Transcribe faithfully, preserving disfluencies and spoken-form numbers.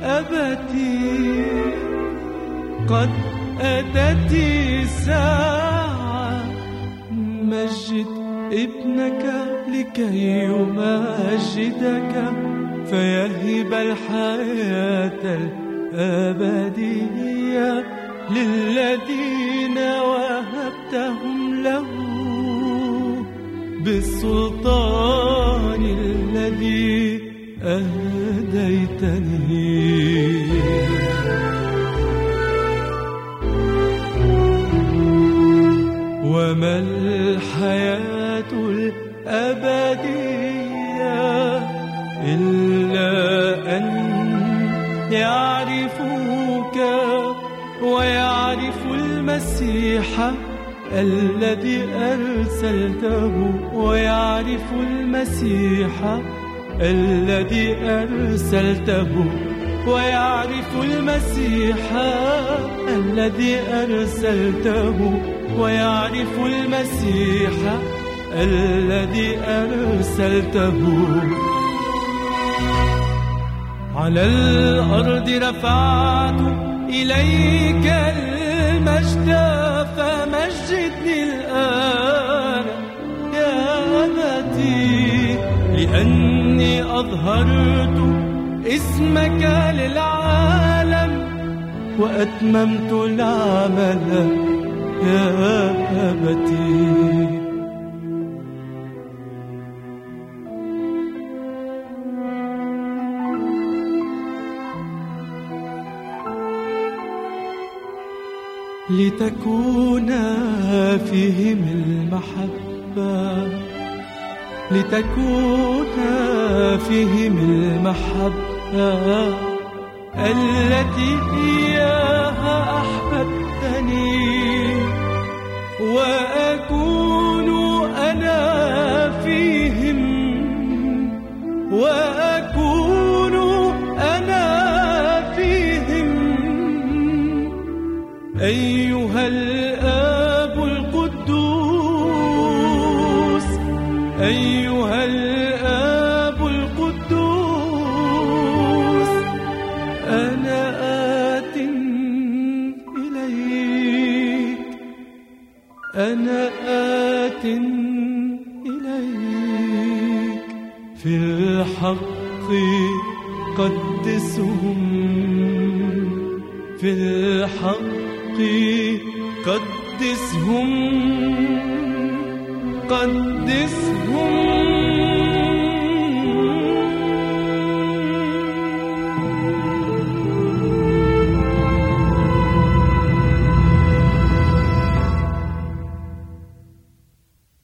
أبتي قد أتت الساعة، مجد ابنك لكي يمجدك فيهب الحياة الأبدية للذين وهبتهم له بالسلطان الذي أهديتني. وما الحياة الأبدية إلا أن يعرفوك ويعرفوا المسيح الذي أرسلته، ويعرفوا المسيح الذي أرسلته، ويعرفوا المسيح الذي أرسلته، ويعرفوا المسيح الذي أرسلته. على الأرض رفعت إليك المجد فمجدني الآن يا أبتي، لأني أظهرت اسمك للعالم وأتممت العمل يا أبتي. لتكون فيهم المحبة، لتكون فيهم المحبة التي إياها أحببتني، وأكون أنا فيهم، وأكون أنا فيهم. أيها الآب القدوس، أيها الآب القدوس، أنا آت إليك، أنا آت إليك. في الحق قدسهم، في الحق قدسهم، قدسهم.